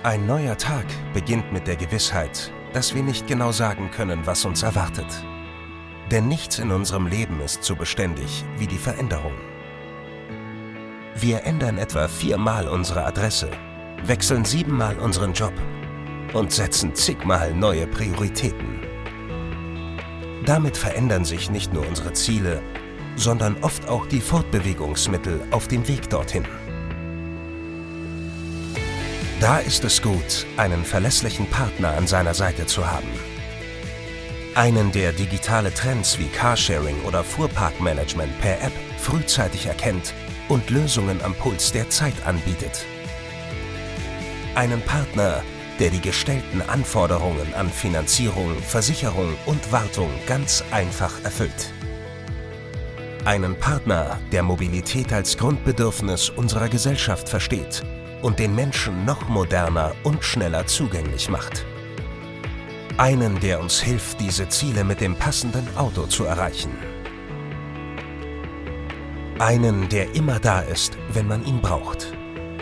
Ein neuer Tag beginnt mit der Gewissheit, dass wir nicht genau sagen können, was uns erwartet. Denn nichts in unserem Leben ist so beständig wie die Veränderung. Wir ändern etwa 4-mal unsere Adresse, wechseln 7-mal unseren Job und setzen zigmal neue Prioritäten. Damit verändern sich nicht nur unsere Ziele, sondern oft auch die Fortbewegungsmittel auf dem Weg dorthin. Da ist es gut, einen verlässlichen Partner an seiner Seite zu haben. Einen, der digitale Trends wie Carsharing oder Fuhrparkmanagement per App frühzeitig erkennt und Lösungen am Puls der Zeit anbietet. Einen Partner, der die gestellten Anforderungen an Finanzierung, Versicherung und Wartung ganz einfach erfüllt. Einen Partner, der Mobilität als Grundbedürfnis unserer Gesellschaft versteht und den Menschen noch moderner und schneller zugänglich macht. Einen, der uns hilft, diese Ziele mit dem passenden Auto zu erreichen. Einen, der immer da ist, wenn man ihn braucht.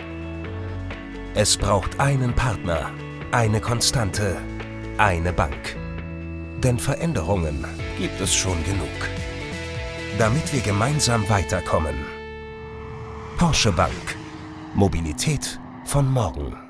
Es braucht einen Partner, eine Konstante, eine Bank. Denn Veränderungen gibt es schon genug. Damit wir gemeinsam weiterkommen. Porsche Bank. Mobilität von morgen.